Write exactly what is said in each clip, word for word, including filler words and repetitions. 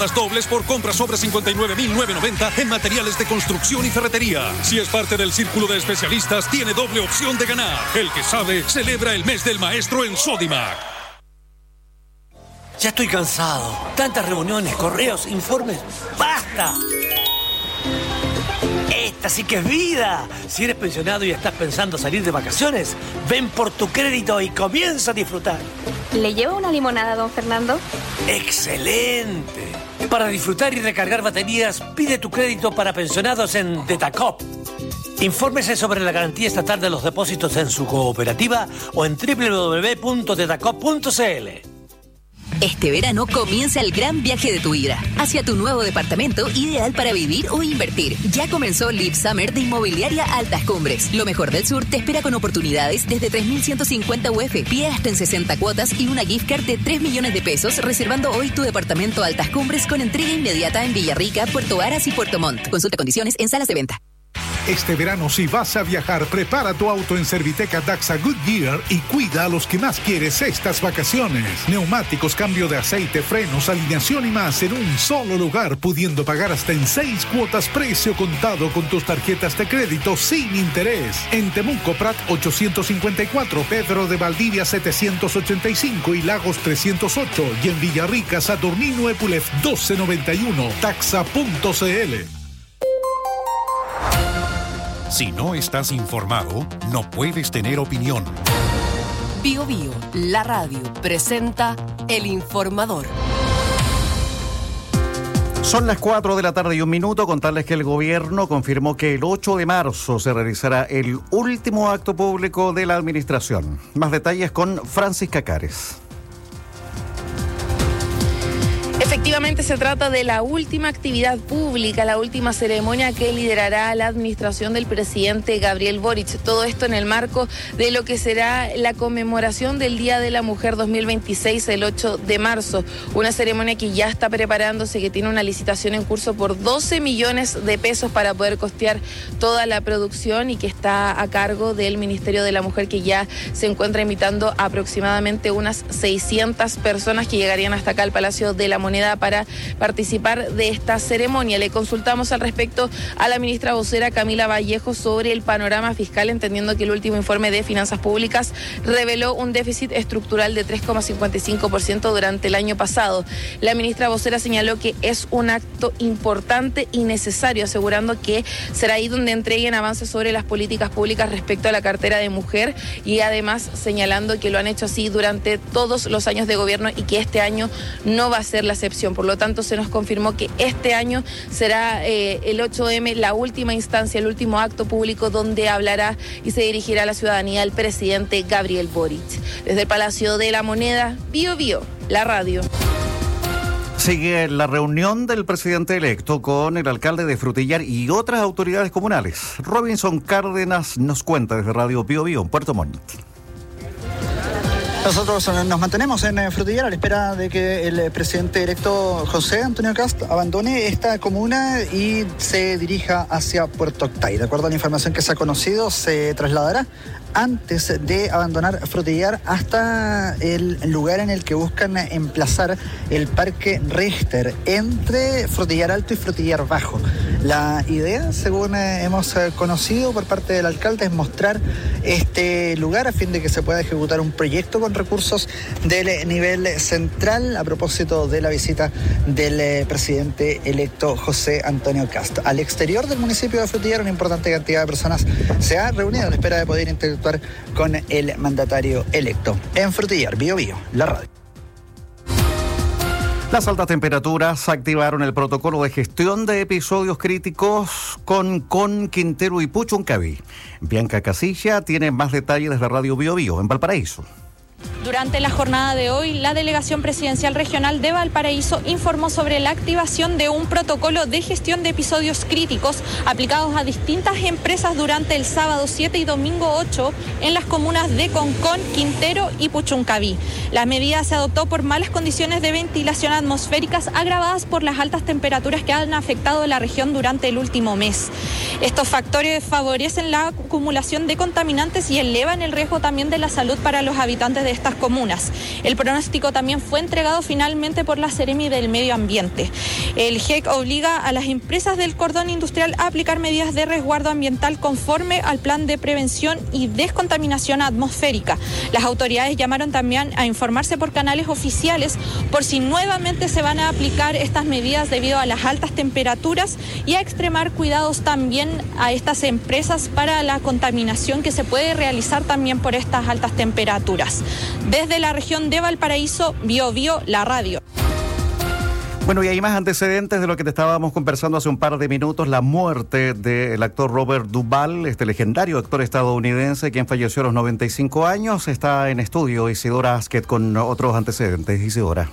toneladas dobles por compra sobre cincuenta y nueve mil novecientos noventa en materiales de construcción y ferretería. Si es parte del círculo de especialistas, tiene doble opción de ganar. El que sabe, celebra el mes del maestro en Sodimac. Ya estoy cansado. Tantas reuniones, correos, informes. ¡Basta! Esta sí que es vida. Si eres pensionado y estás pensando salir de vacaciones, ven por tu crédito y comienza a disfrutar. ¿Le llevo una limonada, don Fernando? ¡Excelente! Para disfrutar y recargar baterías, pide tu crédito para pensionados en Detacop. Infórmese sobre la garantía estatal de los depósitos en su cooperativa o en doble u doble u doble u punto detacop punto c l. Este verano comienza el gran viaje de tu vida hacia tu nuevo departamento ideal para vivir o invertir. Ya comenzó Live Summer de Inmobiliaria Altas Cumbres. Lo mejor del sur te espera con oportunidades desde tres mil ciento cincuenta U F, pie hasta en sesenta cuotas y una gift card de tres millones de pesos, reservando hoy tu departamento Altas Cumbres con entrega inmediata en Villarrica, Puerto Varas y Puerto Montt. Consulta condiciones en salas de venta. Este verano, si vas a viajar, prepara tu auto en Serviteca Daxa Goodyear y cuida a los que más quieres estas vacaciones. Neumáticos, cambio de aceite, frenos, alineación y más en un solo lugar, pudiendo pagar hasta en seis cuotas precio contado con tus tarjetas de crédito sin interés. En Temuco, Prat ochocientos cincuenta y cuatro, Pedro de Valdivia setecientos ochenta y cinco y Lagos trescientos ocho. Y en Villarrica, Saturnino Epulef doce noventa y uno. Taxa punto c l. Si no estás informado, no puedes tener opinión. Bio Bio, la radio, presenta El Informador. Son las cuatro de la tarde y un minuto. Contarles que el gobierno confirmó que el ocho de marzo se realizará el último acto público de la administración. Más detalles con Francisca Cares. Efectivamente, se trata de la última actividad pública, la última ceremonia que liderará la administración del presidente Gabriel Boric. Todo esto en el marco de lo que será la conmemoración del Día de la Mujer dos mil veintiséis, el ocho de marzo. Una ceremonia que ya está preparándose, que tiene una licitación en curso por doce millones de pesos para poder costear toda la producción y que está a cargo del Ministerio de la Mujer, que ya se encuentra invitando a aproximadamente unas seiscientas personas que llegarían hasta acá al Palacio de la Moneda para participar de esta ceremonia. Le consultamos al respecto a la ministra vocera Camila Vallejo sobre el panorama fiscal, entendiendo que el último informe de finanzas públicas reveló un déficit estructural de tres coma cincuenta y cinco por ciento durante el año pasado. La ministra vocera señaló que es un acto importante y necesario, asegurando que será ahí donde entreguen avances sobre las políticas públicas respecto a la cartera de mujer, y además señalando que lo han hecho así durante todos los años de gobierno y que este año no va a ser la excepción. Por lo tanto, se nos confirmó que este año será eh, el ocho eme la última instancia, el último acto público donde hablará y se dirigirá a la ciudadanía el presidente Gabriel Boric. Desde el Palacio de la Moneda, Bio Bio, la radio. Sigue la reunión del presidente electo con el alcalde de Frutillar y otras autoridades comunales. Robinson Cárdenas nos cuenta desde Radio Bio Bio en Puerto Montt. Nosotros nos mantenemos en Frutillar a la espera de que el presidente electo José Antonio Kast abandone esta comuna y se dirija hacia Puerto Octay. De acuerdo a la información que se ha conocido, se trasladará antes de abandonar Frutillar hasta el lugar en el que buscan emplazar el Parque Richter entre Frutillar Alto y Frutillar Bajo. La idea, según hemos conocido por parte del alcalde, es mostrar este lugar a fin de que se pueda ejecutar un proyecto con recursos del nivel central a propósito de la visita del presidente electo José Antonio Kast. Al exterior del municipio de Frutillar, una importante cantidad de personas se ha reunido a la espera de poder interactuar con el mandatario electo. En Frutillar, Bio Bio, la radio. Las altas temperaturas activaron el protocolo de gestión de episodios críticos con, con Quintero y Puchuncaví. Bianca Casilla tiene más detalles desde Radio Bio Bio en Valparaíso. Durante la jornada de hoy, la Delegación Presidencial Regional de Valparaíso informó sobre la activación de un protocolo de gestión de episodios críticos aplicados a distintas empresas durante el sábado siete y domingo ocho en las comunas de Concón, Quintero y Puchuncaví. La medida se adoptó por malas condiciones de ventilación atmosféricas agravadas por las altas temperaturas que han afectado la región durante el último mes. Estos factores favorecen la acumulación de contaminantes y elevan el riesgo también de la salud para los habitantes de estas comunas. El pronóstico también fue entregado finalmente por la Seremi del Medio Ambiente. El G E C obliga a las empresas del cordón industrial a aplicar medidas de resguardo ambiental conforme al plan de prevención y descontaminación atmosférica. Las autoridades llamaron también a informarse por canales oficiales por si nuevamente se van a aplicar estas medidas debido a las altas temperaturas y a extremar cuidados también a estas empresas para la contaminación que se puede realizar también por estas altas temperaturas. Desde la región de Valparaíso, Bio Bio, la radio. Bueno, y hay más antecedentes de lo que te estábamos conversando hace un par de minutos. La muerte del actor Robert Duvall, este legendario actor estadounidense, quien falleció a los noventa y cinco años. Está en estudio Isidora Asquet con otros antecedentes. Isidora.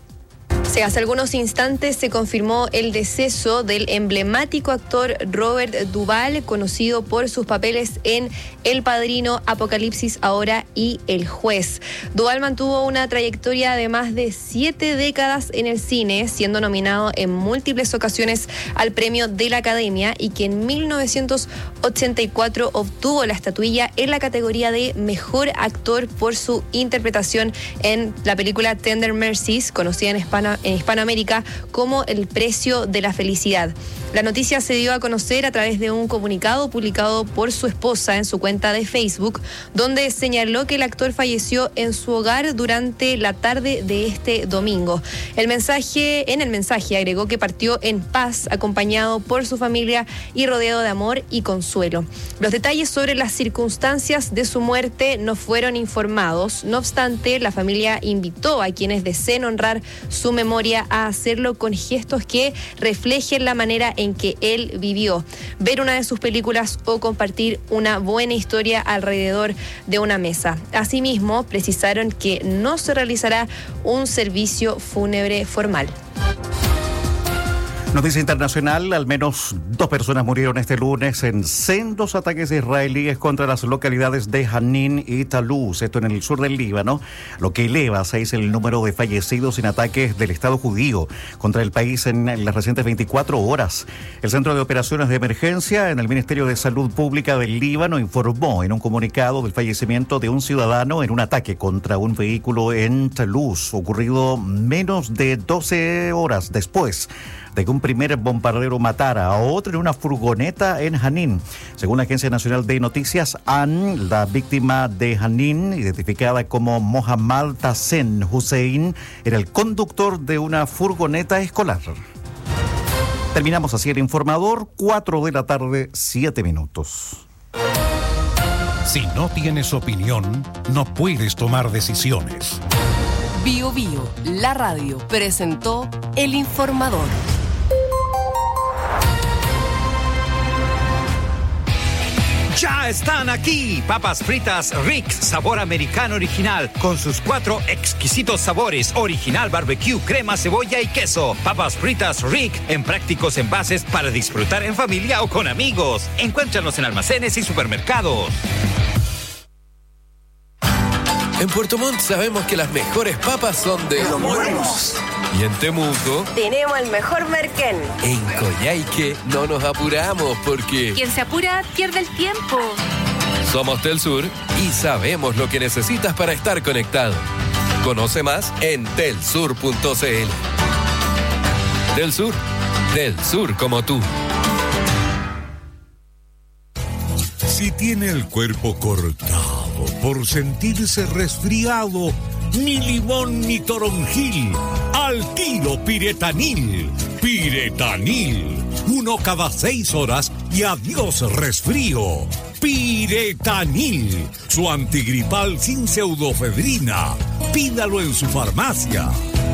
Sí, hace algunos instantes se confirmó el deceso del emblemático actor Robert Duvall, conocido por sus papeles en El Padrino, Apocalipsis Ahora y El Juez. Duvall mantuvo una trayectoria de más de siete décadas en el cine, siendo nominado en múltiples ocasiones al premio de la Academia y que en mil novecientos ochenta y cuatro obtuvo la estatuilla en la categoría de Mejor Actor por su interpretación en la película Tender Mercies, conocida en Hispano en Hispanoamérica como El Precio de la Felicidad. La noticia se dio a conocer a través de un comunicado publicado por su esposa en su cuenta de Facebook, donde señaló que el actor falleció en su hogar durante la tarde de este domingo. El mensaje, en el mensaje agregó que partió en paz, acompañado por su familia y rodeado de amor y consuelo. Los detalles sobre las circunstancias de su muerte no fueron informados. No obstante, la familia invitó a quienes deseen honrar su memoria a hacerlo con gestos que reflejen la manera en que él vivió, ver una de sus películas o compartir una buena historia alrededor de una mesa. Asimismo, precisaron que no se realizará un servicio fúnebre formal. Noticia internacional, al menos dos personas murieron este lunes en sendos ataques israelíes contra las localidades de Janin y Taluz, esto en el sur del Líbano, lo que eleva a seis el número de fallecidos en ataques del Estado judío contra el país en las recientes veinticuatro horas. El Centro de Operaciones de Emergencia en el Ministerio de Salud Pública del Líbano informó en un comunicado del fallecimiento de un ciudadano en un ataque contra un vehículo en Taluz, ocurrido menos de doce horas después de que un primer bombardero matara a otro en una furgoneta en Janin. Según la Agencia Nacional de Noticias, A N, la víctima de Janin, identificada como Mohammad Tassen Hussein, era el conductor de una furgoneta escolar. Terminamos así el informador, cuatro de la tarde, siete minutos. Si no tienes opinión, no puedes tomar decisiones. Bio Bio, la radio, presentó El Informador. Ya están aquí, papas fritas Rick, sabor americano original, con sus cuatro exquisitos sabores, original barbecue, crema, cebolla y queso. Papas fritas Rick, en prácticos envases para disfrutar en familia o con amigos. Encuéntranos en almacenes y supermercados. En Puerto Montt sabemos que las mejores papas son de Los Buenos. Y en Temuco tenemos el mejor merquén. En Coyhaique no nos apuramos porque quien se apura pierde el tiempo. Somos Del Sur y sabemos lo que necesitas para estar conectado. Conoce más en telsur punto c l. Del Sur, del sur como tú. Si tiene el cuerpo cortado por sentirse resfriado, ni limón ni toronjil, al tiro Piretanil. Piretanil, uno cada seis horas y adiós resfrío. Piretanil, su antigripal sin pseudofedrina. Pídalo en su farmacia.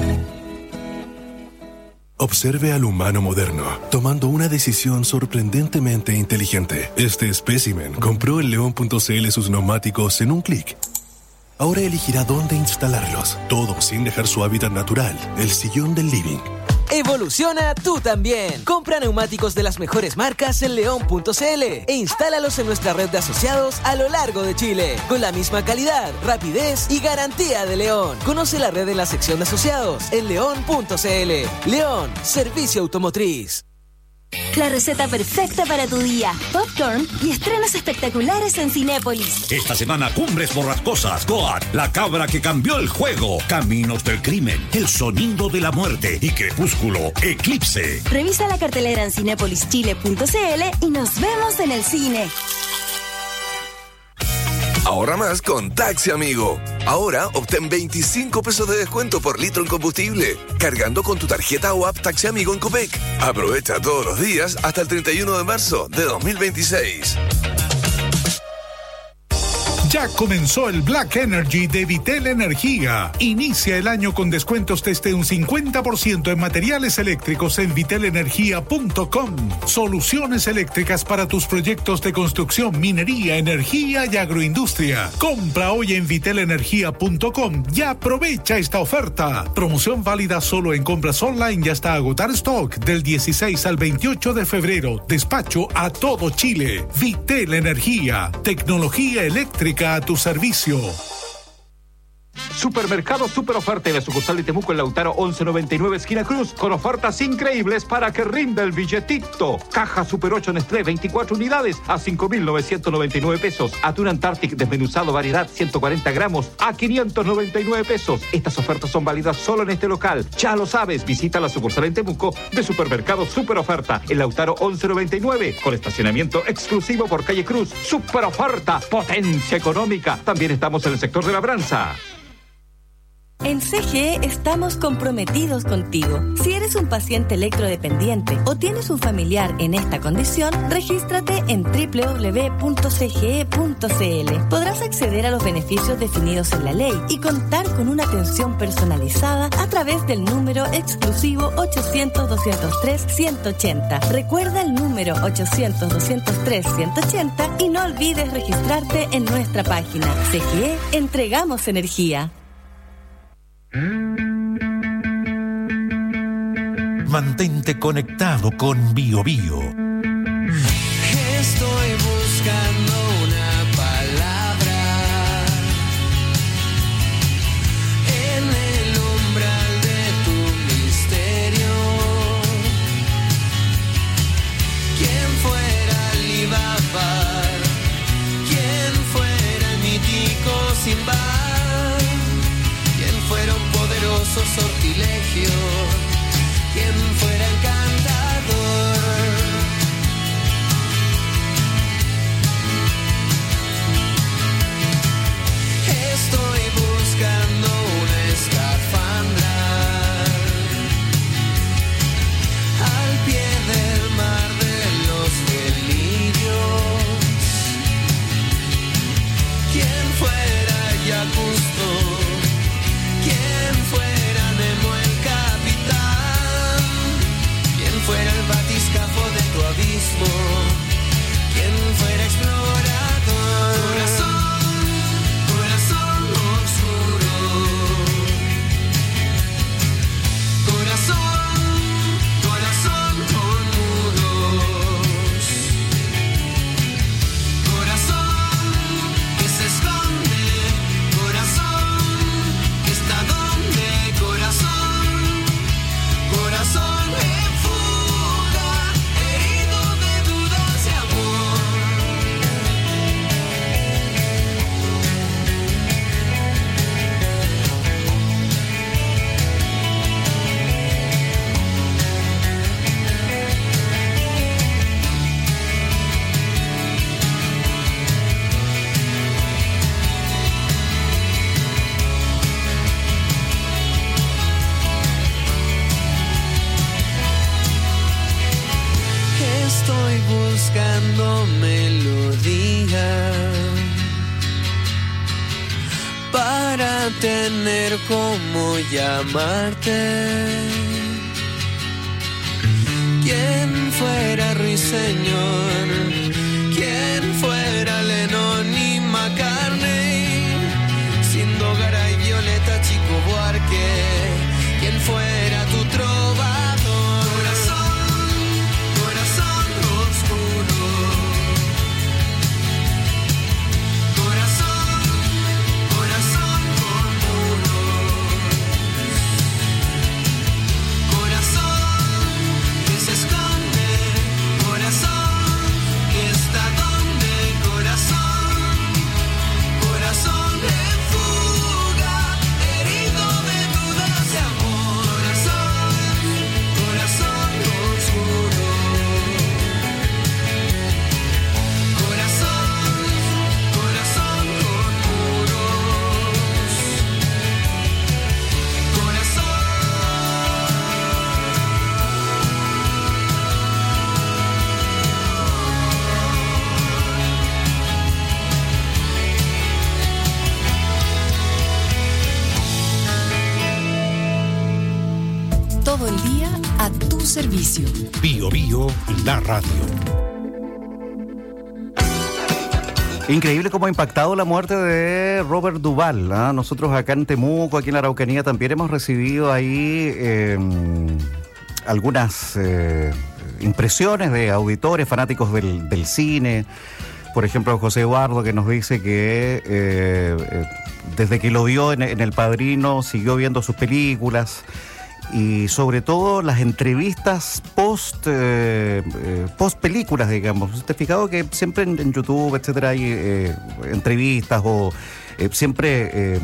Observe al humano moderno, tomando una decisión sorprendentemente inteligente. Este espécimen compró en león punto c l sus neumáticos en un clic. Ahora elegirá dónde instalarlos, todo sin dejar su hábitat natural, el sillón del living. Evoluciona tú también. Compra neumáticos de las mejores marcas en león punto c l e instálalos en nuestra red de asociados a lo largo de Chile, con la misma calidad, rapidez y garantía de León. Conoce la red en la sección de asociados en león punto c l. León, servicio automotriz. La receta perfecta para tu día. Popcorn y estrenos espectaculares en Cinépolis. Esta semana, Cumbres Borrascosas, Goat, La Cabra que cambió el juego, Caminos del Crimen, El Sonido de la Muerte y Crepúsculo, Eclipse. Revisa la cartelera en cinépolis chile punto c l y nos vemos en el cine. Ahorra más con Taxi Amigo. Ahora obtén veinticinco pesos de descuento por litro en combustible, cargando con tu tarjeta o app Taxi Amigo en Copec. Aprovecha todos los días hasta el treinta y uno de marzo de dos mil veintiséis. Ya comenzó el Black Energy de Vitel Energía. Inicia el año con descuentos desde un cincuenta por ciento en materiales eléctricos en vitel energía punto com. Soluciones eléctricas para tus proyectos de construcción, minería, energía y agroindustria. Compra hoy en vitel energía punto com y aprovecha esta oferta. Promoción válida solo en compras online y hasta agotar stock del dieciséis al veintiocho de febrero. Despacho a todo Chile. Vitel Energía. Tecnología eléctrica a tu servicio. Supermercado Super Oferta en la sucursal de Temuco en Lautaro once noventa y nueve esquina Cruz, con ofertas increíbles para que rinda el billetito. Caja Super ocho Nestlé, veinticuatro unidades a cinco mil novecientos noventa y nueve pesos. Atún Antarctic desmenuzado variedad ciento cuarenta gramos a quinientos noventa y nueve pesos. Estas ofertas son válidas solo en este local. Ya lo sabes, visita la sucursal en Temuco de Supermercado Super Oferta en Lautaro once noventa y nueve, con estacionamiento exclusivo por calle Cruz. Super Oferta, potencia económica. También estamos en el sector de labranza. En C G E estamos comprometidos contigo. Si eres un paciente electrodependiente o tienes un familiar en esta condición, regístrate en doble u doble u doble u punto c g e punto c l. Podrás acceder a los beneficios definidos en la ley y contar con una atención personalizada a través del número exclusivo ochocientos, doscientos tres, ciento ochenta. Recuerda el número ochocientos, doscientos tres, ciento ochenta y no olvides registrarte en nuestra página. C G E, entregamos energía. Mantente conectado con Bio Bio. Estoy buscando una palabra en el umbral de tu misterio. ¿Quién fuera Alibaba? ¿Quién fuera el mítico Simba? ¿Quién fuera un poderoso sortilegio? ¿Quién fuera encantador? Estoy buscando una escafandra al pie del mar de los delirios. ¿Quién fuera Jacques Cousteau? ¿Quién fuera Nemo el capitán? ¿Quién fuera el batiscafo de tu abismo? ¿Quién fuera explorador? Corazón, corazón oscuro. Corazón, corazón con nudos. Corazón que se esconde. Corazón que está donde. Corazón, corazón en fuga, herido de dudas y amor. Estoy buscando melodía para tener como llamarte. ¿Quién fuera Ruiseñor? ¿Quién fuera Lennon y McCartney? Siendo Garay, Violeta, Chico Buarque. ¿Quién fuera tu trovador? Corazón, corazón oscuro. Corazón, corazón con nudos. Corazón que se esconde. servicio. Bio Bio, la radio. Increíble cómo ha impactado la muerte de Robert Duvall, ¿eh? Nosotros acá en Temuco, aquí en la Araucanía, también hemos recibido ahí eh, algunas eh, impresiones de auditores, fanáticos del, del cine. Por ejemplo, José Eduardo, que nos dice que eh, eh, desde que lo vio en, en El Padrino, siguió viendo sus películas. Y sobre todo las entrevistas post eh, eh, post películas, digamos. ¿Usted ha fijado que siempre en, en YouTube, etcétera, hay eh, entrevistas o eh, siempre eh,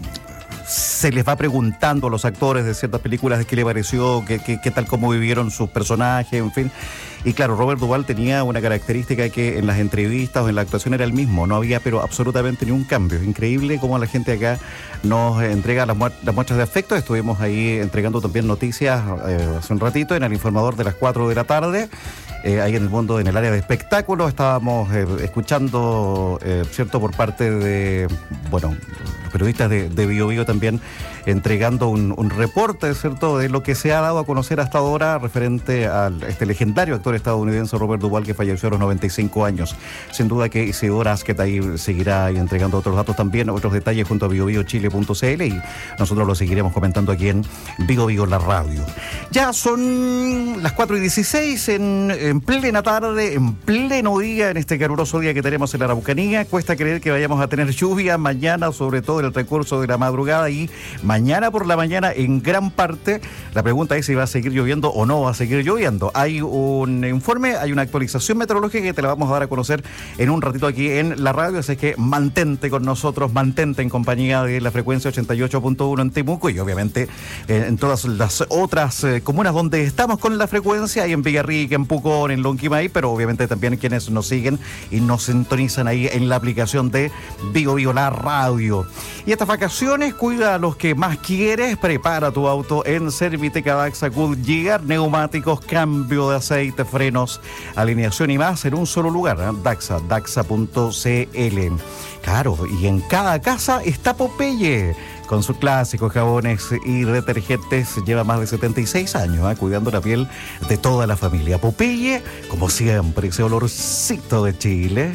se les va preguntando a los actores de ciertas películas de qué le pareció, qué, qué, qué tal, cómo vivieron sus personajes, en fin? Y claro, Robert Duvall tenía una característica que en las entrevistas o en la actuación era el mismo, no había pero absolutamente ni un cambio. Es increíble cómo la gente acá nos entrega las, mu- las muestras de afecto. Estuvimos ahí entregando también noticias eh, hace un ratito en el informador de las cuatro de la tarde, eh, ahí en el mundo, en el área de espectáculos. Estábamos eh, escuchando, eh, cierto, por parte de, bueno, los periodistas de, de Bio Bio también entregando un, un reporte, ¿cierto?, de lo que se ha dado a conocer hasta ahora referente a este legendario actor estadounidense Robert Duvall, que falleció a los noventa y cinco años. Sin duda que Isidora Asquet ahí seguirá ahí entregando otros datos también, otros detalles junto a bio bio chile punto c l, y nosotros lo seguiremos comentando aquí en Bio Bio, la radio. Ya son las cuatro y dieciséis en, en plena tarde, en pleno día, en este caluroso día que tenemos en la Araucanía. Cuesta creer que vayamos a tener lluvia mañana, sobre todo en el recurso de la madrugada, y mañana por la mañana en gran parte. La pregunta es si va a seguir lloviendo o no va a seguir lloviendo. Hay un informe, hay una actualización meteorológica que te la vamos a dar a conocer en un ratito aquí en la radio, así que mantente con nosotros, mantente en compañía de la frecuencia ochenta y ocho punto uno en Temuco y obviamente eh, en todas las otras eh, comunas donde estamos con la frecuencia, ahí en Villarrica, en Pucón, en Lonquimay, pero obviamente también quienes nos siguen y nos sintonizan ahí en la aplicación de Bio Bio, la radio. Y estas vacaciones, cuida a los que más quieres, prepara tu auto en Serviteca Daxa Goodyear, neumáticos, cambio de aceite, frenos, alineación y más en un solo lugar, ¿eh? Daxa, daxa punto c l. Claro, y en cada casa está Popeye, con sus clásicos jabones y detergentes. Lleva más de setenta y seis años, ¿eh?, cuidando la piel de toda la familia. Popeye, como siempre, ese olorcito de Chile.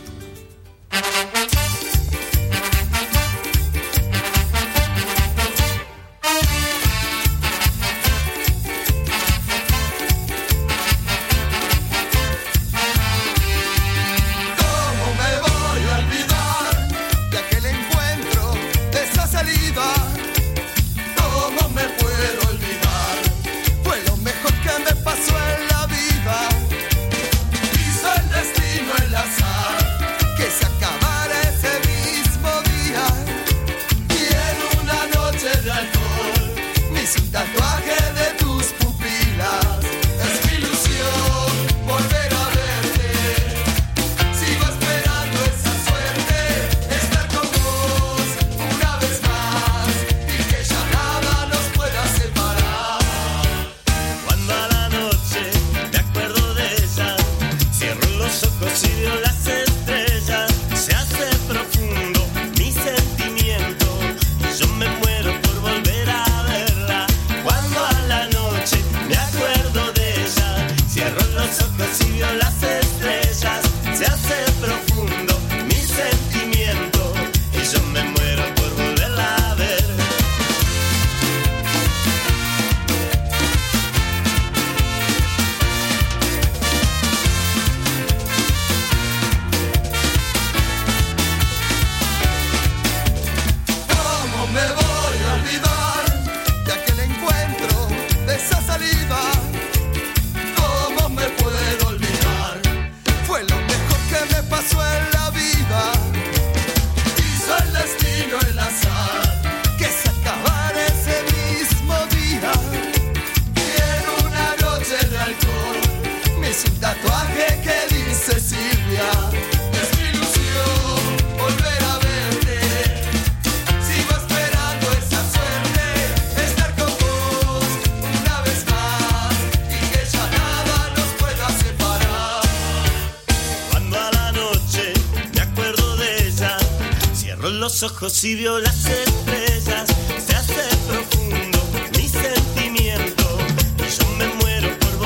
Los ojos y vio las estrellas, se hace profundo mi sentimiento, y yo me muero por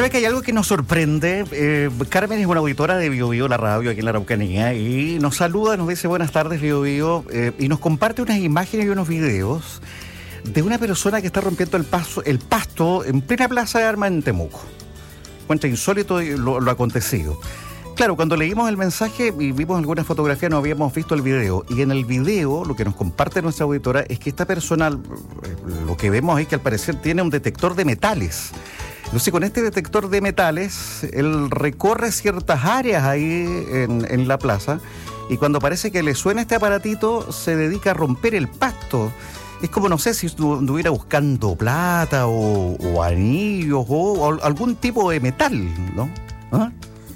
¿Sabe que hay algo que nos sorprende? Eh, Carmen es una auditora de Bio Bio, la radio aquí en la Araucanía, y nos saluda, nos dice buenas tardes Bio Bio, eh, y nos comparte unas imágenes y unos videos de una persona que está rompiendo el, paso, el pasto en plena plaza de armas en Temuco. Cuenta insólito lo, lo acontecido. Claro, cuando leímos el mensaje y vimos algunas fotografías no habíamos visto el video, y en el video lo que nos comparte nuestra auditora es que esta persona, lo que vemos es que al parecer tiene un detector de metales. Entonces, con este detector de metales, él recorre ciertas áreas ahí en, en la plaza, y cuando parece que le suena este aparatito, se dedica a romper el pasto. Es como, no sé, si estuviera buscando plata o, o anillos o, o algún tipo de metal, ¿no? ¿Ah?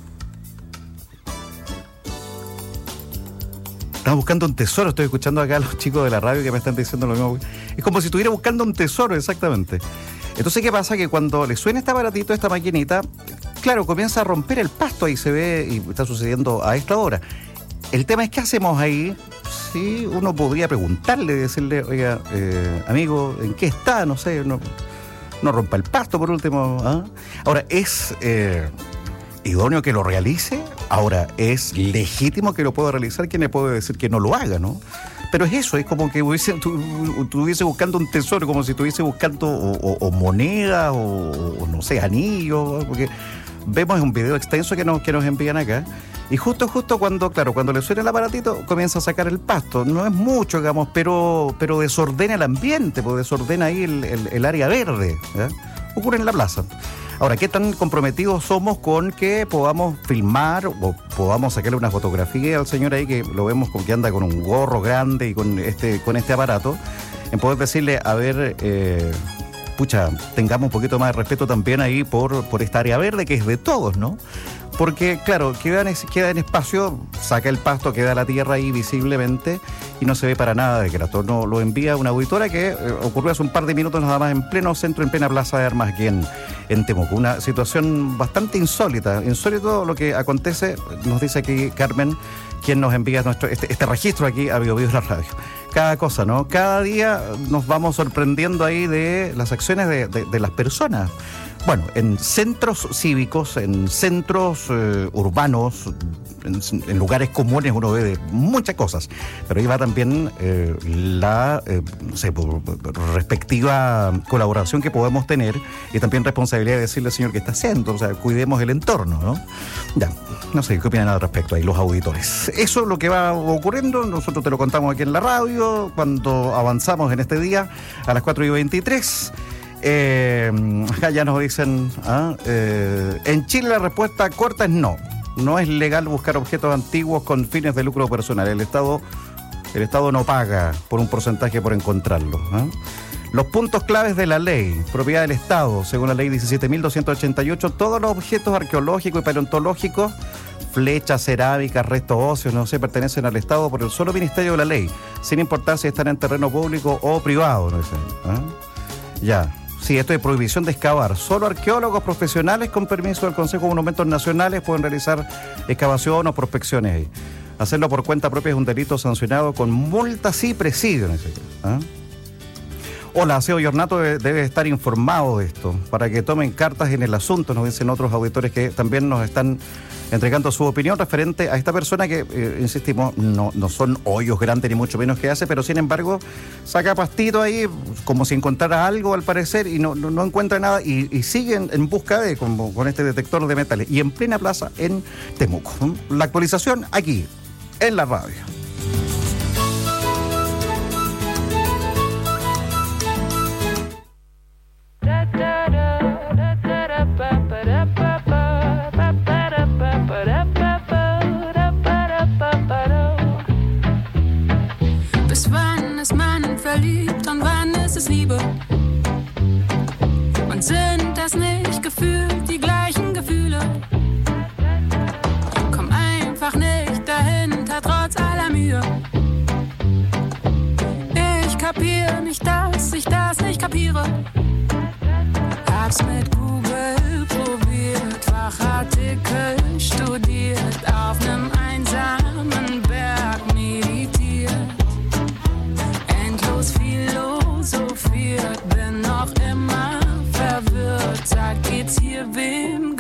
Estaba buscando un tesoro, estoy escuchando acá a los chicos de la radio que me están diciendo lo mismo. Es como si estuviera buscando un tesoro, exactamente. Entonces, ¿qué pasa? Que cuando le suena este aparatito, esta maquinita, claro, comienza a romper el pasto, ahí se ve, y está sucediendo a esta hora. El tema es, ¿qué hacemos ahí? Sí, uno podría preguntarle, decirle, oiga, eh, amigo, ¿en qué está? No sé, no, no rompa el pasto por último. ¿Ah? Ahora, ¿es eh, idóneo que lo realice? Ahora, ¿es legítimo que lo pueda realizar? ¿Quién le puede decir que no lo haga, no? Pero es eso, es como que hubiese, tu, estuviese buscando un tesoro, como si estuviese buscando o, o, o moneda o, o, no sé, anillos, porque vemos un video extenso que nos, que nos envían acá, y justo, justo cuando, claro, cuando le suena el aparatito, comienza a sacar el pasto. No es mucho, digamos, pero, pero desordena el ambiente, pues desordena ahí el, el, el área verde, ¿ya? Ocurre en la plaza. Ahora, ¿qué tan comprometidos somos con que podamos filmar o podamos sacarle una fotografía al señor ahí, que lo vemos con que anda con un gorro grande y con este, con este aparato, en poder decirle, a ver, eh, pucha, tengamos un poquito más de respeto también ahí por, por esta área verde que es de todos, ¿no? Porque, claro, queda en, queda en espacio, saca el pasto, queda la tierra ahí visiblemente y no se ve para nada de grato. No, lo envía una auditora que eh, ocurrió hace un par de minutos nada más en pleno centro, en plena plaza de armas aquí en, en Temuco. Una situación bastante insólita. Insólito lo que acontece, nos dice aquí Carmen, quien nos envía nuestro este, este registro aquí a Bio Bio la radio. Cada cosa, ¿no? Cada día nos vamos sorprendiendo ahí de las acciones de, de, de las personas. Bueno, en centros cívicos, en centros eh, urbanos, en, en lugares comunes uno ve de muchas cosas, pero ahí va también eh, la eh, no sé, respectiva colaboración que podemos tener y también responsabilidad de decirle al señor qué está haciendo, o sea, cuidemos el entorno, ¿no? Ya, no sé, ¿qué opinan al respecto ahí los auditores? Eso es lo que va ocurriendo, nosotros te lo contamos aquí en la radio, cuando avanzamos en este día a las cuatro y veintitrés. Eh, acá ya nos dicen, ¿ah? eh, en Chile la respuesta corta es no. No es legal buscar objetos antiguos con fines de lucro personal. El Estado, el Estado no paga por un porcentaje por encontrarlos. ¿Ah? Los puntos claves de la ley, propiedad del Estado, según la ley diecisiete mil doscientos ochenta y ocho, todos los objetos arqueológicos y paleontológicos, flechas, cerámicas, restos óseos, no sé, pertenecen al Estado por el solo ministerio de la ley, sin importar si están en terreno público o privado. ¿No? ¿Ah? Ya. Sí, esto es prohibición de excavar. Solo arqueólogos profesionales con permiso del Consejo de Monumentos Nacionales pueden realizar excavación o prospecciones ahí. Hacerlo por cuenta propia es un delito sancionado con multas y presidio. ¿Ah? Hola, Aseo y Ornato debe estar informado de esto para que tomen cartas en el asunto, nos dicen otros auditores que también nos están entregando su opinión referente a esta persona que, eh, insistimos, no, no son hoyos grandes ni mucho menos que hace, pero sin embargo saca pastito ahí como si encontrara algo al parecer y no, no, no encuentra nada y, y sigue en, en busca de, como, con este detector de metales y en plena plaza en Temuco. La actualización aquí, en la radio. Liebe. Und sind das nicht gefühlt die gleichen Gefühle? Komm einfach nicht dahinter, trotz aller Mühe. Ich kapier nicht, dass ich das nicht kapiere. Hab's mit Google probiert, Fachartikel studiert, auf nem einsamen Berg meditiert. Endlos philosophiert, bin noch immer verwirrt. Sag, geht's hier wem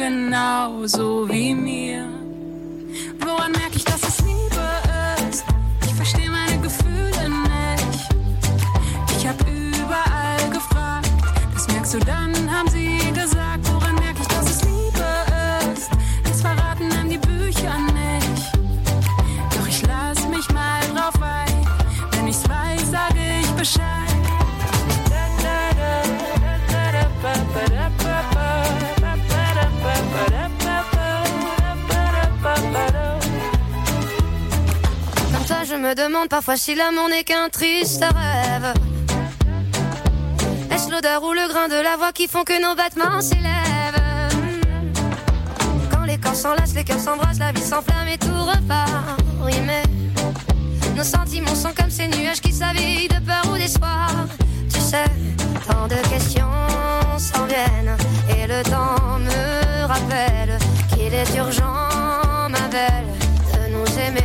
je me demande parfois si l'amour n'est qu'un triste rêve. Est-ce l'odeur ou le grain de la voix qui font que nos battements s'élèvent? Quand les corps s'enlacent, les cœurs s'embrassent, la vie s'enflamme et tout repart. Oui, mais nos sentiments sont comme ces nuages qui s'habillent de peur ou d'espoir. Tu sais, tant de questions s'en viennent et le temps me rappelle qu'il est urgent, ma belle, de nous aimer.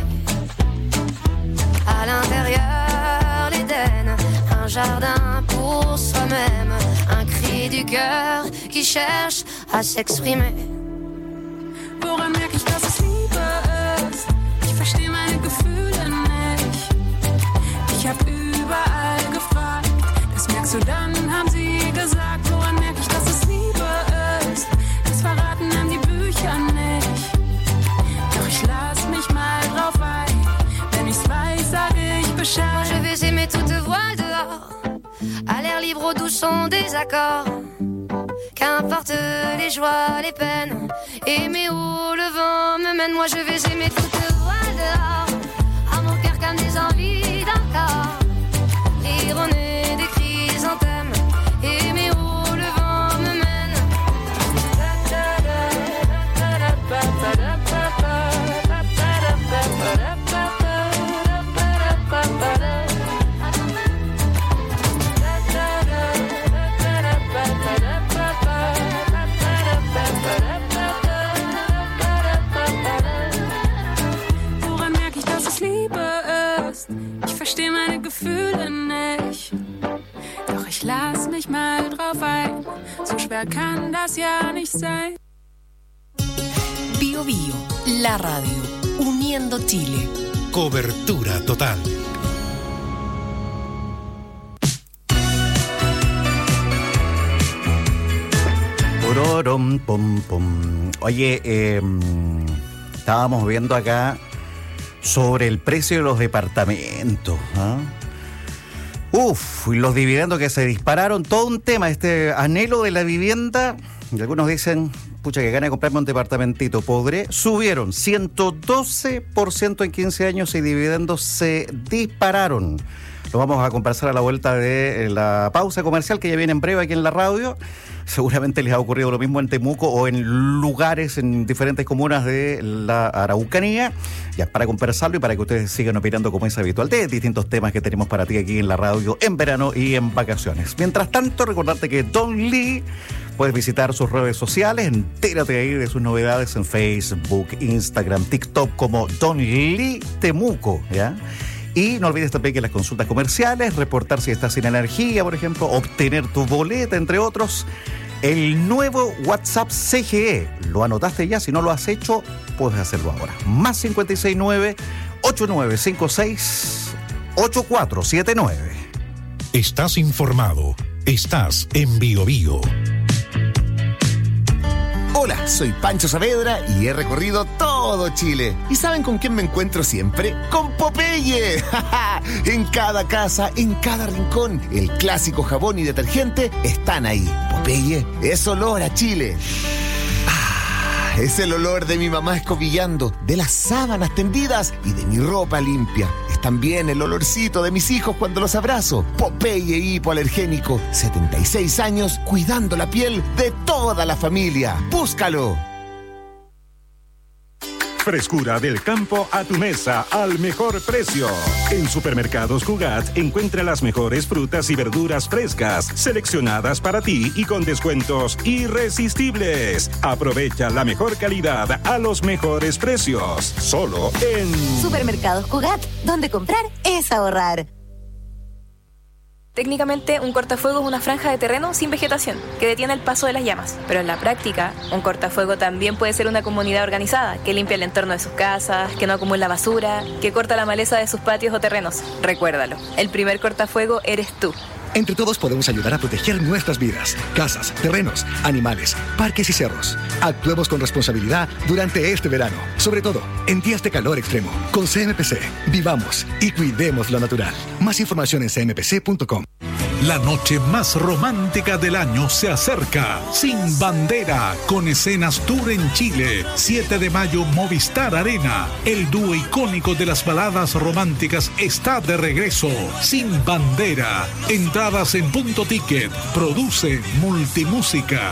À l'intérieur, l'Éden, un jardin pour soi-même, un cri du cœur qui cherche à s'exprimer. Woran merke ich, dass es Liebe ist? Ich verstehe meine Gefühle nicht. Ich hab überall gefragt, das merkst du dann, haben sie gesagt. Woran merke ich, dass es Liebe ist? Das verraten einem die Bücher nicht. Doch ich lass mich mal drauf ein. Wenn ich's weiß, sag ich Bescheid. Je vais aimer toute voile dehors, à l'air libre au doux son des accords. Qu'importe les joies, les peines, aimer où le vent me mène. Moi je vais aimer toute voile dehors, à mon cœur comme des envies d'encore. L'ironie des chrysanthèmes, aimer où le vent me mène. Woran merke ich, dass es Liebe ist? Ich verstehe meine Gefühle nicht. Doch ich lass mich mal drauf ein. So schwer kann das ja nicht sein. Bio Bio, la radio, uniendo Chile. Cobertura total. Pororom, pum, pum. Oye, eh, estábamos viendo acá sobre el precio de los departamentos. ¿Ah? Uf, y los dividendos que se dispararon, todo un tema, este anhelo de la vivienda. Y algunos dicen, pucha, que gana de comprarme un departamentito, podré. Subieron ciento doce por ciento en quince años y dividendos se dispararon. Lo vamos a conversar a la vuelta de la pausa comercial que ya viene en breve aquí en la radio. Seguramente les ha ocurrido lo mismo en Temuco o en lugares, en diferentes comunas de la Araucanía. Ya para conversarlo y para que ustedes sigan opinando como es habitual de distintos temas que tenemos para ti aquí en la radio en verano y en vacaciones. Mientras tanto, recordarte que Don Lee, puedes visitar sus redes sociales, entérate ahí de sus novedades en Facebook, Instagram, TikTok como Don Lee Temuco, ¿ya? Y no olvides también que las consultas comerciales, reportar si estás sin energía, por ejemplo, obtener tu boleta, entre otros, el nuevo WhatsApp C G E. ¿Lo anotaste ya? Si no lo has hecho, puedes hacerlo ahora. Más cincuenta y seis nueve, ocho nueve cinco seis, ocho cuatro siete nueve. Estás informado. Estás en Bio Bio. Hola, soy Pancho Saavedra y he recorrido todo Chile. ¿Y saben con quién me encuentro siempre? ¡Con Popeye! En cada casa, en cada rincón, el clásico jabón y detergente están ahí. Popeye es olor a Chile. Ah, es el olor de mi mamá escobillando, de las sábanas tendidas y de mi ropa limpia. Es también el olorcito de mis hijos cuando los abrazo. Popeye hipoalergénico, setenta y seis años cuidando la piel de toda la familia. ¡Búscalo! Frescura del campo a tu mesa al mejor precio. En Supermercados Cugat encuentra las mejores frutas y verduras frescas, seleccionadas para ti y con descuentos irresistibles. Aprovecha la mejor calidad a los mejores precios. Solo en Supermercados Cugat, donde comprar es ahorrar. Técnicamente, un cortafuego es una franja de terreno sin vegetación que detiene el paso de las llamas. Pero en la práctica, un cortafuego también puede ser una comunidad organizada que limpia el entorno de sus casas, que no acumula basura, que corta la maleza de sus patios o terrenos. Recuérdalo, el primer cortafuego eres tú. Entre todos podemos ayudar a proteger nuestras vidas, casas, terrenos, animales, parques y cerros. Actuemos con responsabilidad durante este verano, sobre todo en días de calor extremo. Con C M P C, vivamos y cuidemos lo natural. Más información en c m p c punto com. La noche más romántica del año se acerca. Sin Bandera, con escenas tour en Chile. siete de mayo, Movistar Arena. El dúo icónico de las baladas románticas está de regreso. Sin Bandera. Entradas en Punto Ticket. Produce Multimúsica.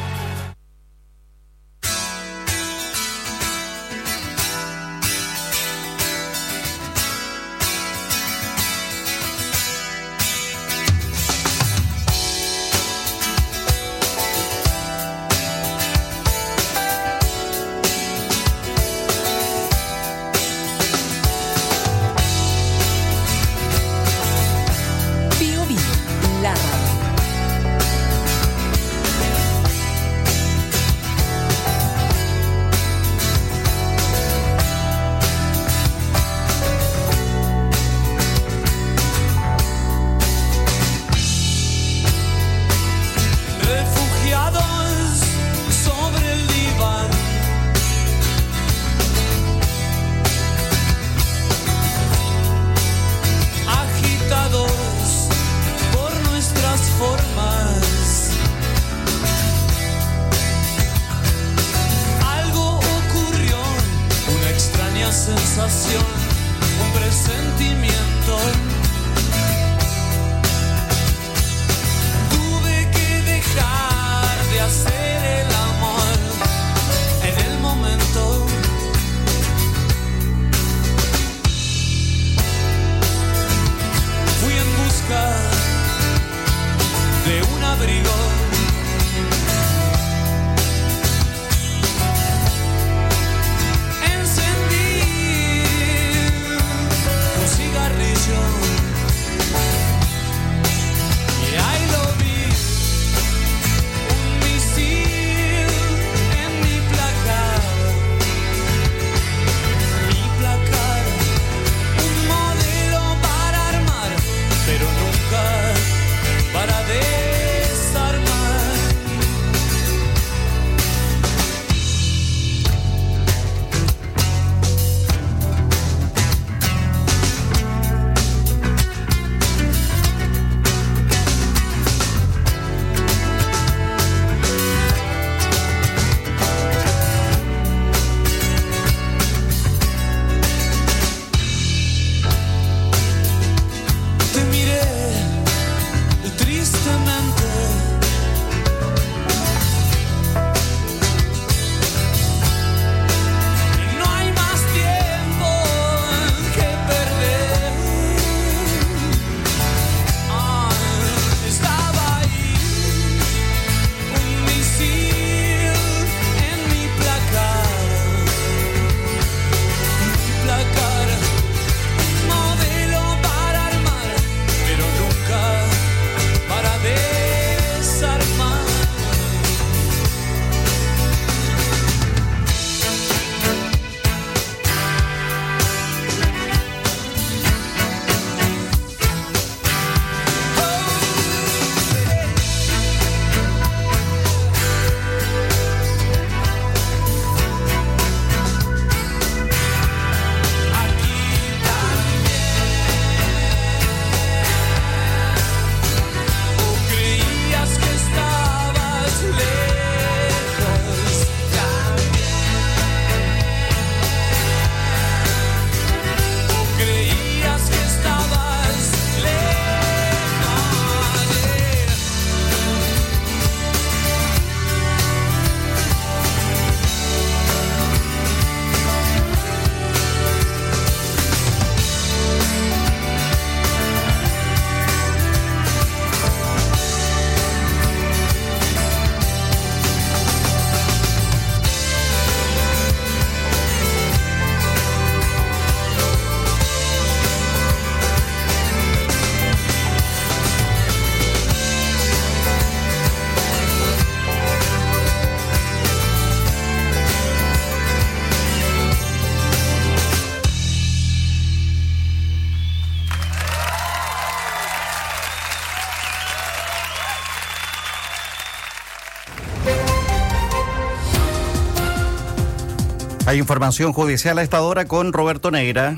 Hay información judicial a esta hora con Roberto Neira.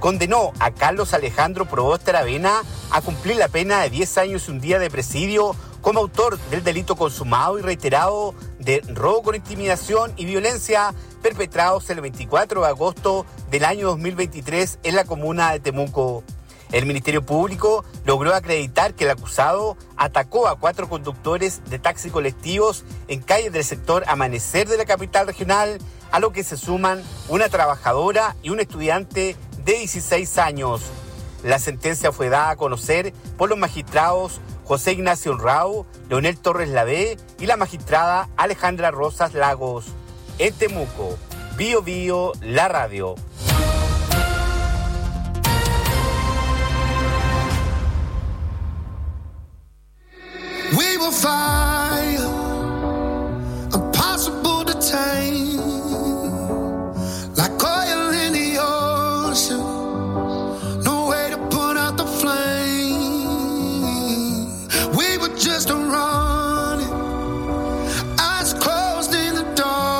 condenó a Carlos Alejandro Proboste Aravena a cumplir la pena de diez años y un día de presidio como autor del delito consumado y reiterado de robo con intimidación y violencia perpetrados el veinticuatro de agosto del año dos mil veintitrés en la comuna de Temuco. El Ministerio Público logró acreditar que el acusado atacó a cuatro conductores de taxi colectivos en calles del sector Amanecer de la capital regional, a lo que se suman una trabajadora y un estudiante de dieciséis años. La sentencia fue dada a conocer por los magistrados José Ignacio Rao, Leonel Torres Lavé y la magistrada Alejandra Rosas Lagos. En Temuco, Bio Bio, la radio. We will fire, impossible to tame, like oil in the ocean, no way to put out the flame. We were just running, eyes closed in the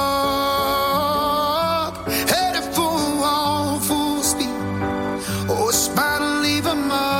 dark, headed for a wall full speed, oh, it's bound to leave a mark.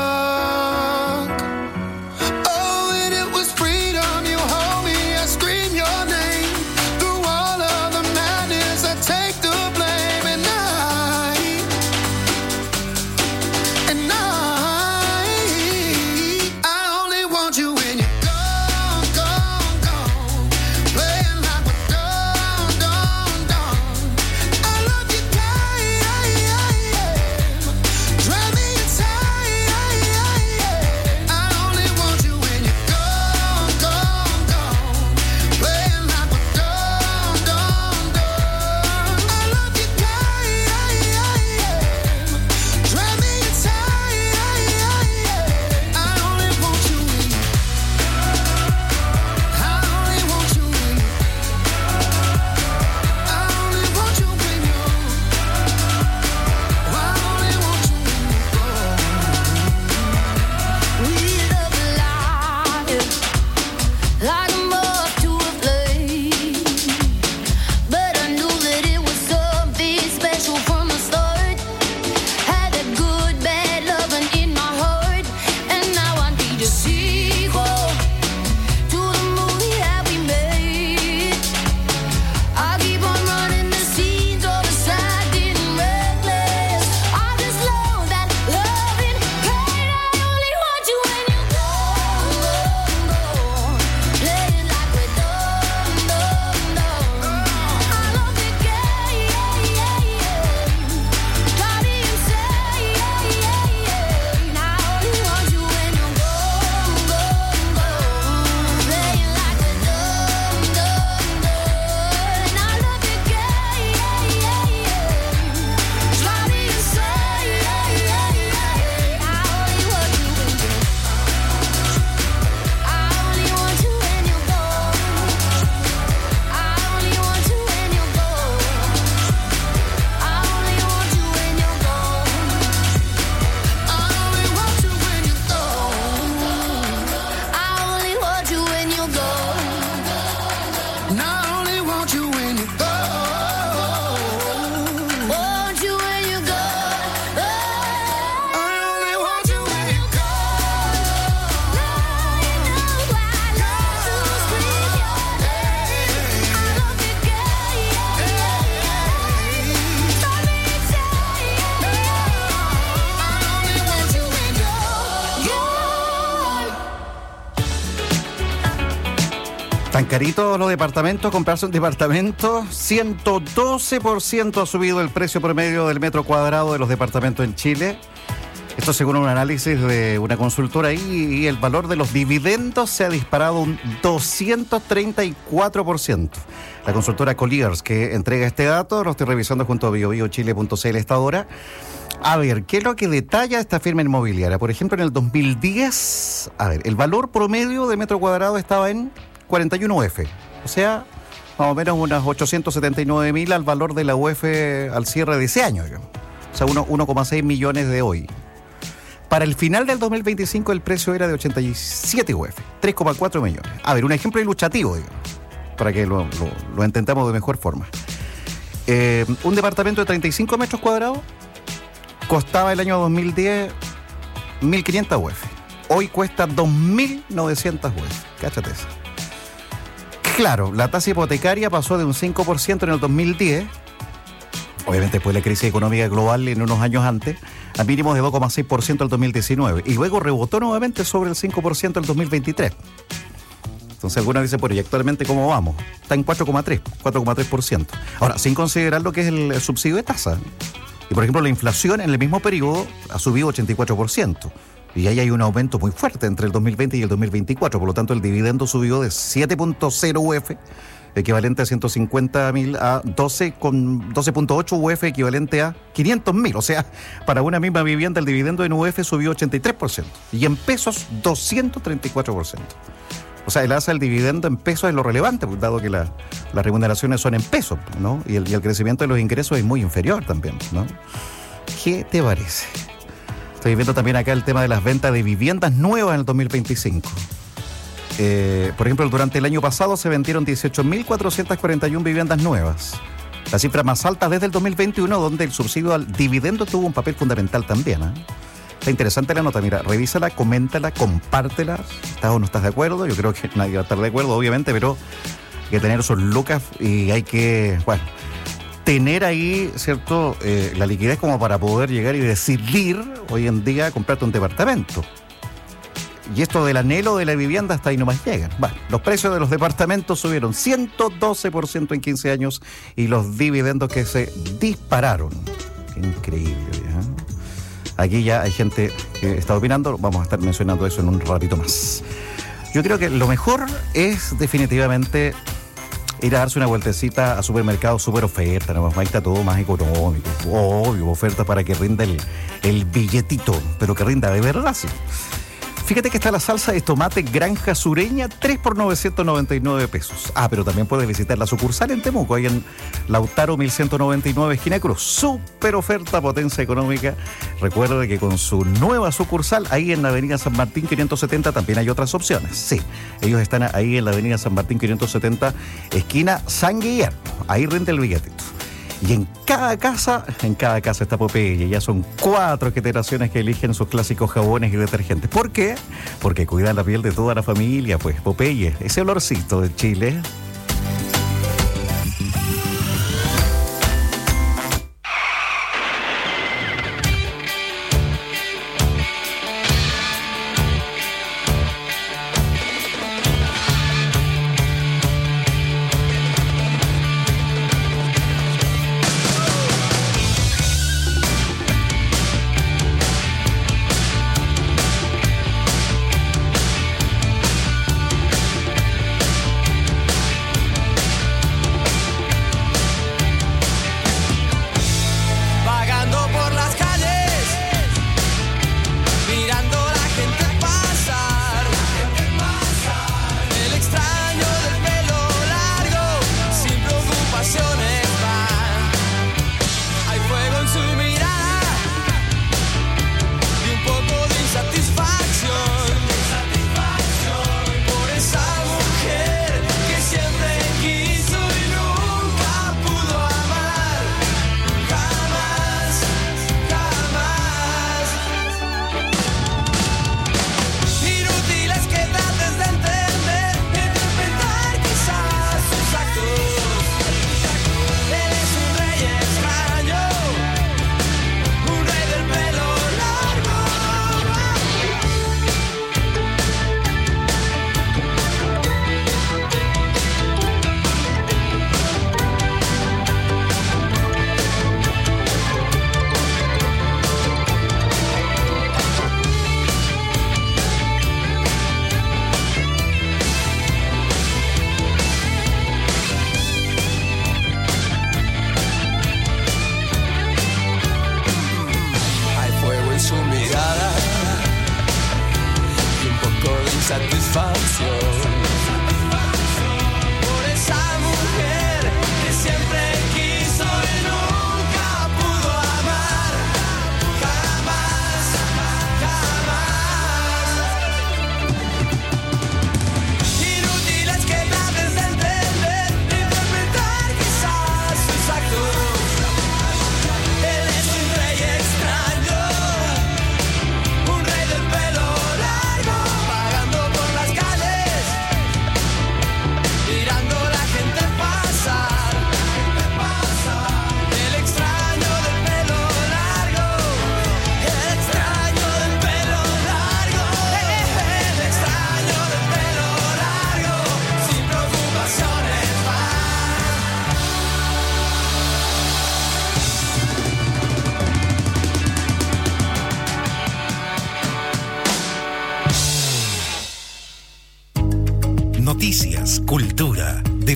Tan caritos los departamentos, comprarse un departamento, ciento doce por ciento ha subido el precio promedio del metro cuadrado de los departamentos en Chile. Esto según un análisis de una consultora ahí, y el valor de los dividendos se ha disparado un doscientos treinta y cuatro por ciento. La consultora Colliers, que entrega este dato, lo estoy revisando junto a bio bio chile punto c l esta hora. A ver, ¿qué es lo que detalla esta firma inmobiliaria? Por ejemplo, en el dos mil diez, a ver, el valor promedio de metro cuadrado estaba en cuarenta y uno U F, o sea, más o menos unas ochocientos setenta y nueve mil al valor de la U F al cierre de ese año, digamos. O sea, uno coma seis millones de hoy. Para el final del dos mil veinticinco el precio era de ochenta y siete U F, tres coma cuatro millones. A ver, un ejemplo ilustrativo, digamos, para que lo, lo, lo entendamos de mejor forma. Eh, un departamento de treinta y cinco metros cuadrados costaba el año dos mil diez mil quinientas U F. Hoy cuesta dos mil novecientas U F. Cáchate eso. Claro, la tasa hipotecaria pasó de un cinco por ciento en el dos mil diez, obviamente después de la crisis económica global en unos años antes, a mínimos de dos coma seis por ciento en el dos mil diecinueve, y luego rebotó nuevamente sobre el cinco por ciento en el dos mil veintitrés. Entonces algunos dicen, bueno, ¿y actualmente cómo vamos? Está en cuatro coma tres por ciento. Ahora, sin considerar lo que es el, el subsidio de tasa. Y por ejemplo, la inflación en el mismo periodo ha subido ochenta y cuatro por ciento. Y ahí hay un aumento muy fuerte entre el dos mil veinte y el dos mil veinticuatro. Por lo tanto, el dividendo subió de siete punto cero U F, equivalente a ciento cincuenta mil, a doce punto ocho U F, equivalente a quinientos mil. O sea, para una misma vivienda, el dividendo en U F subió ochenta y tres por ciento. Y en pesos, doscientos treinta y cuatro por ciento. O sea, el alza del dividendo en pesos es lo relevante, dado que la, las remuneraciones son en pesos, ¿no? Y el, y el crecimiento de los ingresos es muy inferior también, ¿no? ¿Qué te parece? Estoy viendo también acá el tema de las ventas de viviendas nuevas en el dos mil veinticinco. Eh, por ejemplo, durante el año pasado se vendieron dieciocho mil cuatrocientas cuarenta y una viviendas nuevas. La cifra más alta desde el dos mil veintiuno, donde el subsidio al dividendo tuvo un papel fundamental también, ¿eh? Está interesante la nota, mira, revísala, coméntala, compártela. ¿Estás o no estás de acuerdo? Yo creo que nadie va a estar de acuerdo, obviamente, pero hay que tener esos lucas y hay que, bueno, tener ahí, ¿cierto?, eh, la liquidez como para poder llegar y decidir hoy en día comprarte un departamento. Y esto del anhelo de la vivienda hasta ahí nomás llegan. Bueno, los precios de los departamentos subieron ciento doce por ciento en quince años y los dividendos que se dispararon. Qué increíble, ¿eh? Aquí ya hay gente que está opinando, vamos a estar mencionando eso en un ratito más. Yo creo que lo mejor es definitivamente ir a darse una vueltecita a supermercados, super oferta, ¿no? Ahí está todo más económico, obvio, oferta para que rinda el, el billetito, pero que rinda de verdad, sí. Fíjate que está la salsa de tomate Granja Sureña, tres por novecientos noventa y nueve pesos. Ah, pero también puedes visitar la sucursal en Temuco, ahí en Lautaro mil ciento noventa y nueve, esquina Cruz. Súper oferta, potencia económica. Recuerde que con su nueva sucursal, ahí en la avenida San Martín quinientos setenta, también hay otras opciones. Sí, ellos están ahí en la avenida San Martín quinientos setenta, esquina San Guillermo. Ahí rinde el billetito. Y en cada casa, en cada casa está Popeye. Ya son cuatro generaciones que eligen sus clásicos jabones y detergentes. ¿Por qué? Porque cuidan la piel de toda la familia, pues. Popeye, ese olorcito de Chile.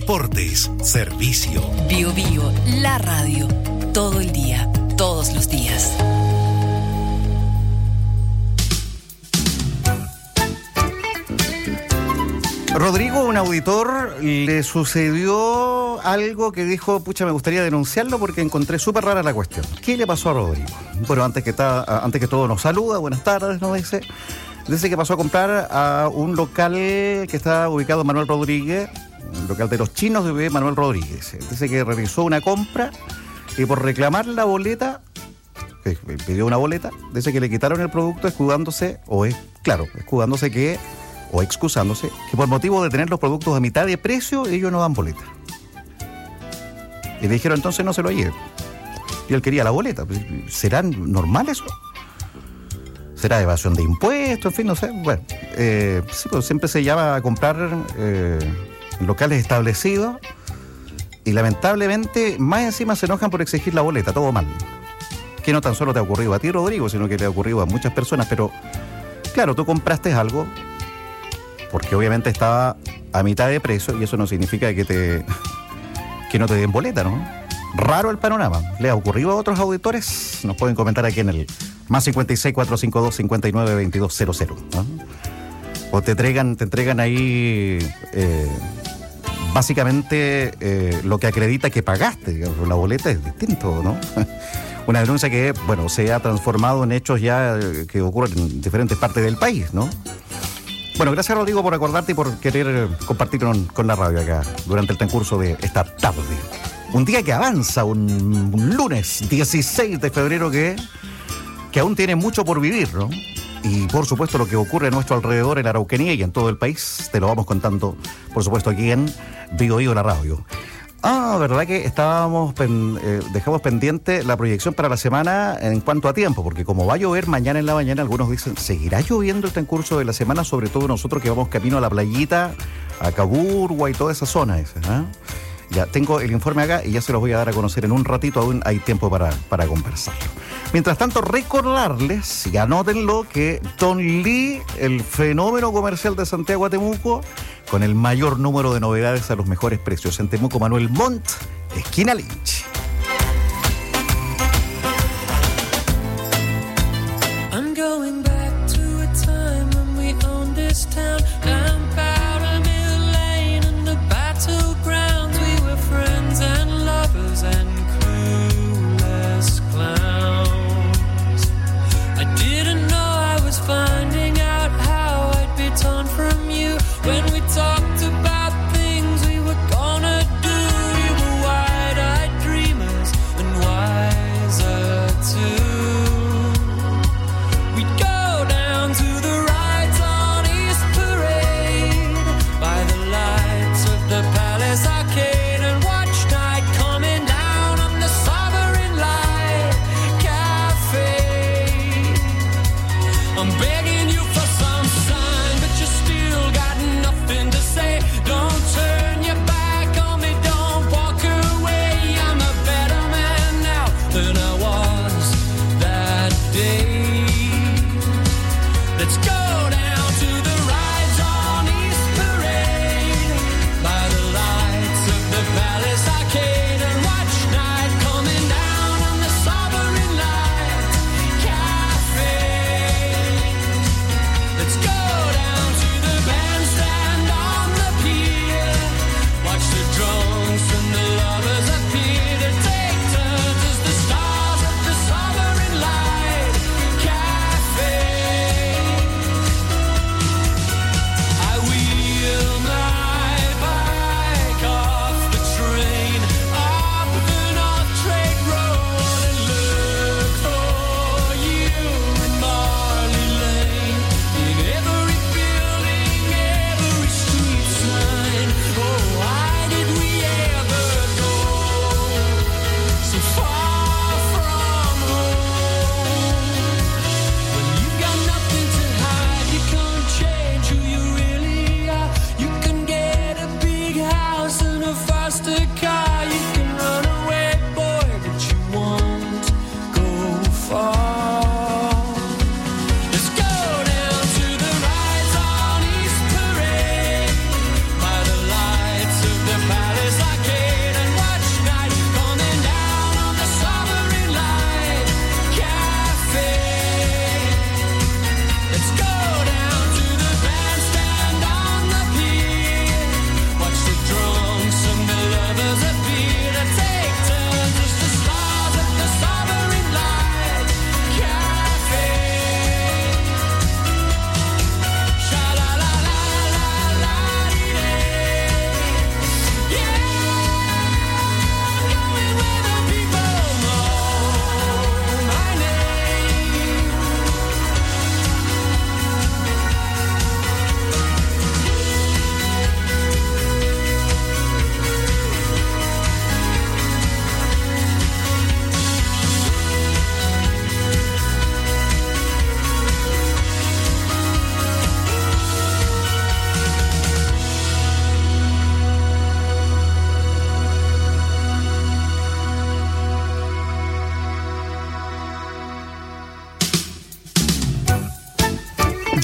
transportes, servicio. Bio Bio, la radio. Todo el día, todos los días. Rodrigo, un auditor, le sucedió algo que dijo, pucha, me gustaría denunciarlo porque encontré súper rara la cuestión. ¿Qué le pasó a Rodrigo? Bueno, antes que, ta, antes que todo nos saluda, buenas tardes, nos dice. Dice que pasó a comprar a un local que está ubicado en Manuel Rodríguez, un local de los chinos de Manuel Rodríguez. Dice que realizó una compra y por reclamar la boleta, que pidió una boleta, dice que le quitaron el producto escudándose, o es, claro, escudándose que... o excusándose, que por motivo de tener los productos a mitad de precio, ellos no dan boleta. Y le dijeron, entonces no se lo lleve. Y él quería la boleta. ¿Será normal eso? ¿Será evasión de impuestos? En fin, no sé. Bueno, eh, sí, pues siempre se llama a comprar eh, locales establecidos y lamentablemente más encima se enojan por exigir la boleta, todo mal. Que no tan solo te ha ocurrido a ti, Rodrigo, sino que te ha ocurrido a muchas personas, pero claro, tú compraste algo porque obviamente estaba a mitad de precio y eso no significa que te que no te den boleta, ¿no? Raro el panorama. ¿Le ha ocurrido a otros auditores? Nos pueden comentar aquí en el más cincuenta y seis, cuatrocientos cincuenta y dos, cincuenta y nueve, veintidós cero cero, ¿no? O te entregan, te entregan ahí eh, básicamente eh, lo que acredita que pagaste. Digamos, la boleta es distinto, ¿no? Una denuncia que, bueno, se ha transformado en hechos ya que ocurren en diferentes partes del país, ¿no? Bueno, gracias Rodrigo por acordarte y por querer compartir con, con la radio acá durante el transcurso de esta tarde. Un día que avanza, un, un lunes dieciséis de febrero que, que aún tiene mucho por vivir, ¿no? Y por supuesto lo que ocurre a nuestro alrededor en la Araucanía y en todo el país, te lo vamos contando, por supuesto, aquí en Bio Bio la radio. Ah, verdad que estábamos pen, eh, dejamos pendiente la proyección para la semana en cuanto a tiempo, porque como va a llover mañana en la mañana, algunos dicen, ¿seguirá lloviendo el transcurso de la semana? Sobre todo nosotros que vamos camino a la playita, a Caburgua y toda esa zona esa, ¿eh? Ya tengo el informe acá y ya se los voy a dar a conocer en un ratito, aún hay tiempo para, para conversarlo. Mientras tanto, recordarles, y anótenlo, que Don Lee, el fenómeno comercial de Santiago a Temuco, con el mayor número de novedades a los mejores precios. En Temuco, Manuel Montt, esquina Lynch. I'm going back to a time when we owned this town. I'm Powder Mill Lane and the battlegrounds. We were friends and lovers and clueless clowns. I didn't know I was finding out how I'd be torn from you. When we talked about things we were gonna do, we were wide-eyed dreamers and wiser too. We'd go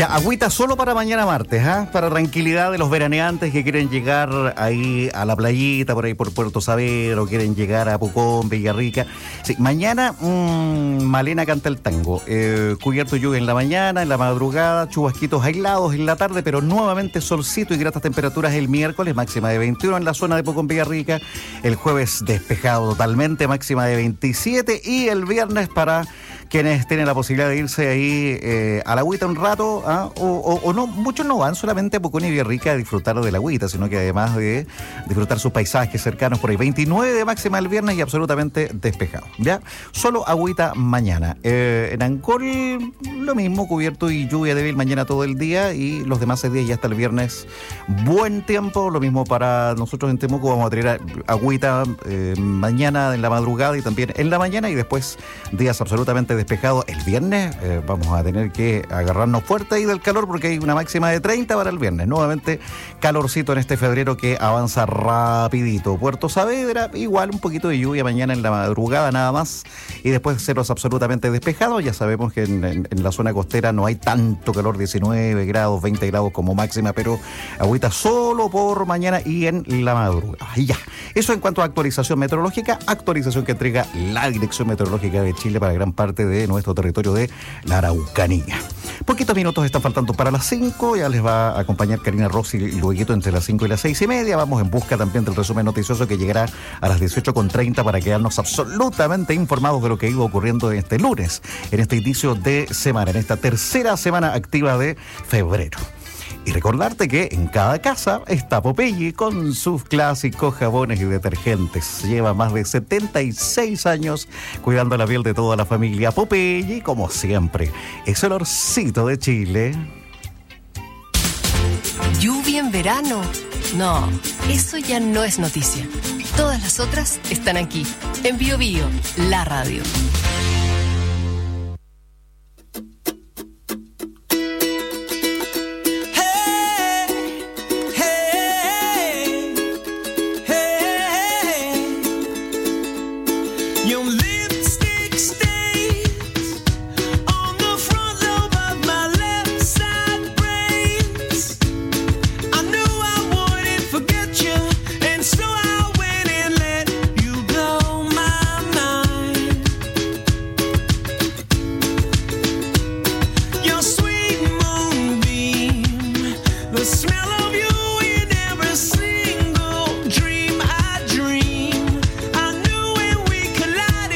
Ya, agüita solo para mañana martes, ¿ah? Para tranquilidad de los veraneantes que quieren llegar ahí a la playita, por ahí por Puerto Saber, o quieren llegar a Pucón, Villarrica. Sí, mañana mmm, Malena canta el tango. Eh, cubierto lluvia en la mañana, en la madrugada, chubasquitos aislados en la tarde, pero nuevamente solcito y gratas temperaturas el miércoles, máxima de veintiuno en la zona de Pucón, Villarrica. El jueves despejado totalmente, máxima de veintisiete, y el viernes para quienes tienen la posibilidad de irse ahí eh, a la agüita un rato, ¿ah? o, o, o no, muchos no van solamente a Pucón y Villarrica a disfrutar de la agüita, sino que además de disfrutar sus paisajes cercanos por ahí. veintinueve de máxima el viernes y absolutamente despejado, ¿ya? Solo agüita mañana. Eh, en Ancol, lo mismo, cubierto y lluvia débil mañana todo el día, y los demás días ya hasta el viernes buen tiempo. Lo mismo para nosotros en Temuco, vamos a tener agüita eh, mañana en la madrugada y también en la mañana, y después días absolutamente despejado. El viernes eh, vamos a tener que agarrarnos fuerte ahí del calor, porque hay una máxima de treinta para el viernes. Nuevamente calorcito en este febrero que avanza rapidito. Puerto Saavedra, igual un poquito de lluvia mañana en la madrugada nada más, y después ceros absolutamente despejados. Ya sabemos que en, en, en la zona costera no hay tanto calor, diecinueve grados, veinte grados como máxima, pero agüita solo por mañana y en la madrugada. Y ya, eso en cuanto a actualización meteorológica, actualización que entrega la Dirección Meteorológica de Chile para gran parte de de nuestro territorio de la Araucanía. Poquitos minutos están faltando para las cinco, ya les va a acompañar Karina Rossi y luego entre las cinco y las seis y media. Vamos en busca también del resumen noticioso que llegará a las dieciocho con treinta para quedarnos absolutamente informados de lo que iba ocurriendo este lunes, en este inicio de semana, en esta tercera semana activa de febrero. Y recordarte que en cada casa está Popeye con sus clásicos jabones y detergentes. Lleva más de setenta y seis años cuidando la piel de toda la familia. Popeye, como siempre, es el olorcito de Chile. ¿Lluvia en verano? No, eso ya no es noticia. Todas las otras están aquí, en Bio Bio, la radio. Collide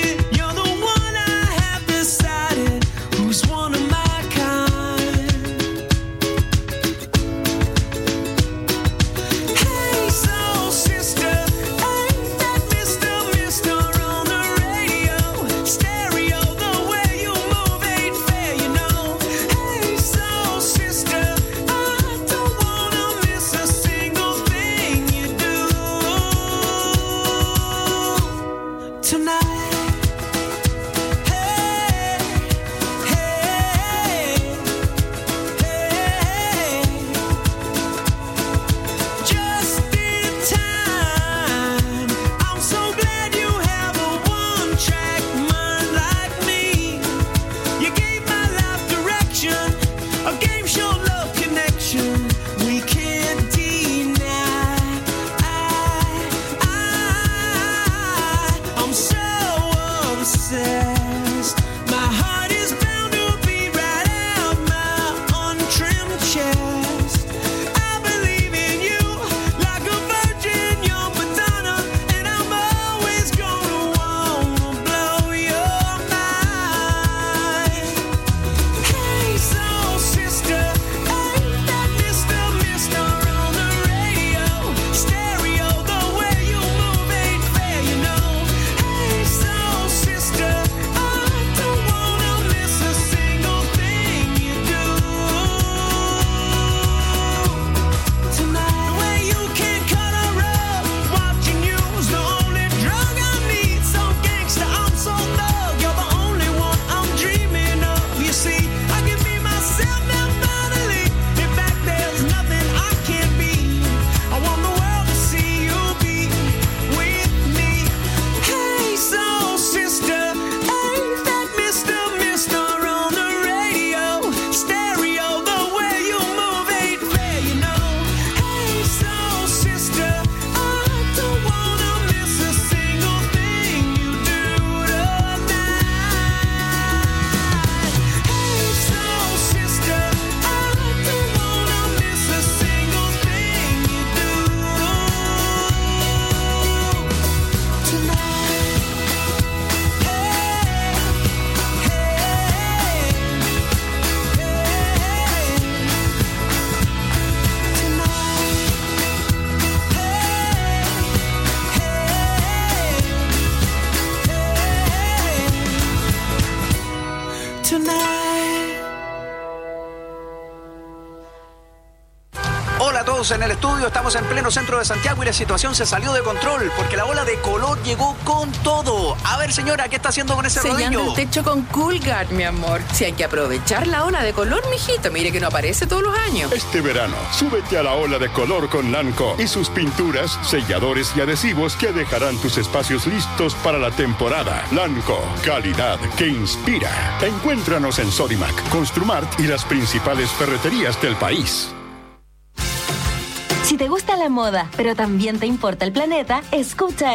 estamos en el estudio, estamos en pleno centro de Santiago y la situación se salió de control porque la ola de color llegó con todo. A ver, señora, ¿qué está haciendo con ese Sellando rodillo? el techo con Coolguard, mi amor. Si hay que aprovechar la ola de color, mijito. Mire que no aparece todos los años. Este verano, súbete a la ola de color con Lanco y sus pinturas, selladores y adhesivos que dejarán tus espacios listos para la temporada. Lanco, calidad que inspira. Encuéntranos en Sodimac, Construmart y las principales ferreterías del país. Si te gusta la moda, pero también te importa el planeta, escucha